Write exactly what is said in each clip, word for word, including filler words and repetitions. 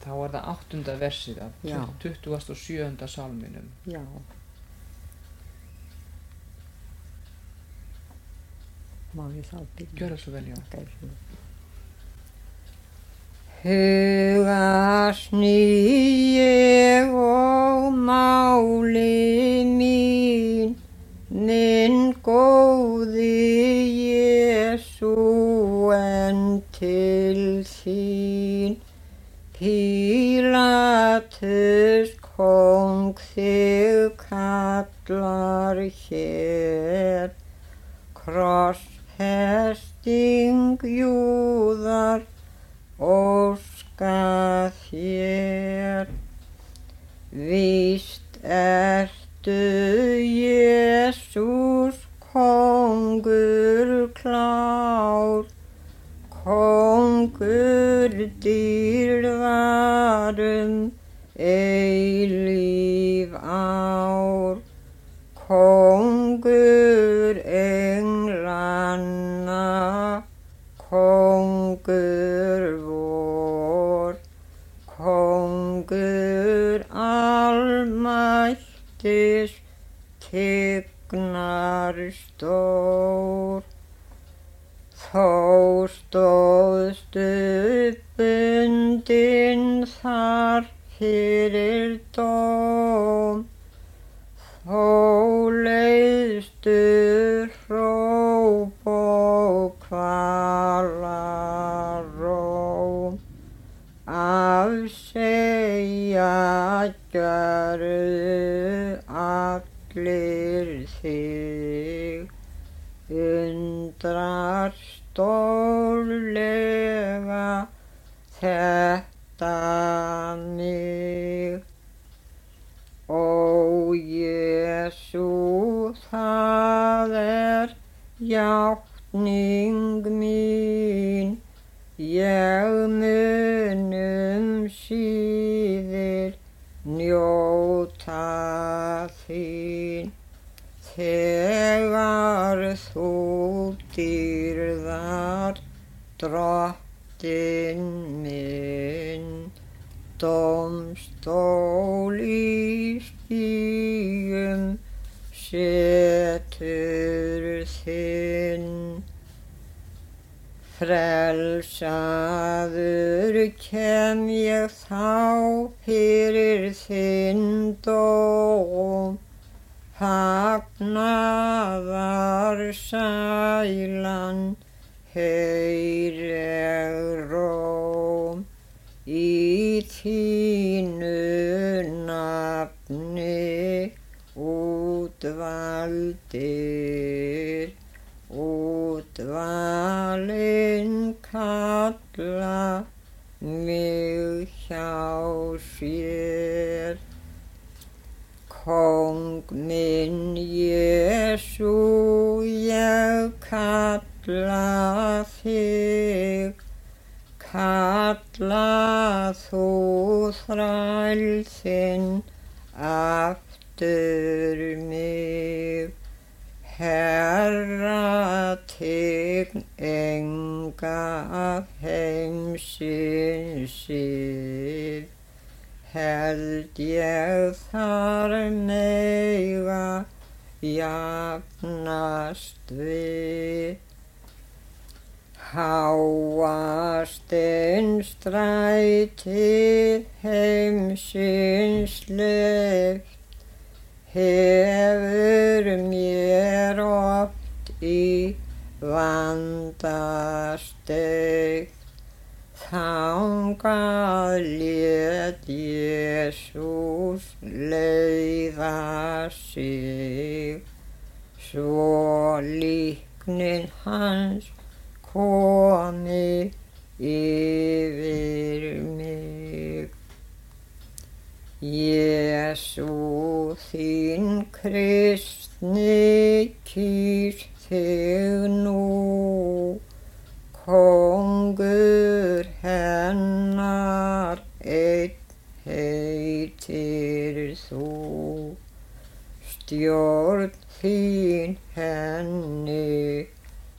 Þá er það áttunda versið af Já. tuttugasta og sjöunda sálminum. Já. Má ég þá byrja? Gjörðu svo vel, já. Okay. Huga sný ég og máli mín, minn góði Jesú, en til þín. Pílatus kóng þig kallar hér, krossfesting Júðar óska þér. Víst ertu Jesús kóngur klár, kóngur dýrðarum eilíf ár, kóngur englanna, kóngur vor, kóngur almættis tignar stór. Þó stóðstu bundinn þar fyrir dóm, þó leiðstu hróp og kvalaróm, afsegja gjörðu allir þig, undrar stórlega þetta mig. Ó Jesú, það er játning mín, ég mun um síðir njóta þín. Þegar þú dýrðar drottinn minn, dómstól í skýjum setur þinn. Frelsaður kem ég þá fyrir þinn dóm, fagnaðar sælan heyrir róm. Í þínu nafni útvaldir, útvalin kalla mig hjá sér. Kóng minn Jesú, ég kalla þig, kalla þú þræl þinn aftur mig. Herra, tign enga heimsins sið, held ég þar mega jafnast við. Háa steinstrætið heimsins sleift, hefur mér oft í vanda steikt. Þangað lét Jesús leiða sig, svo líknin hans komi yfir mig. Jesú, þín kristni kýs þig nú, kóngur hennar einn heitir þú. Stjórn þín henni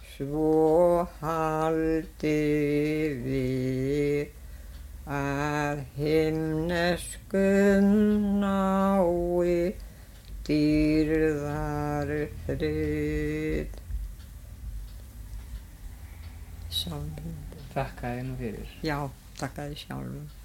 svo haldi við, að að himneskum nái dýrðar frið. Sjálfum. Þakka þér nú fyrir. Já, þakka þér sjálfum.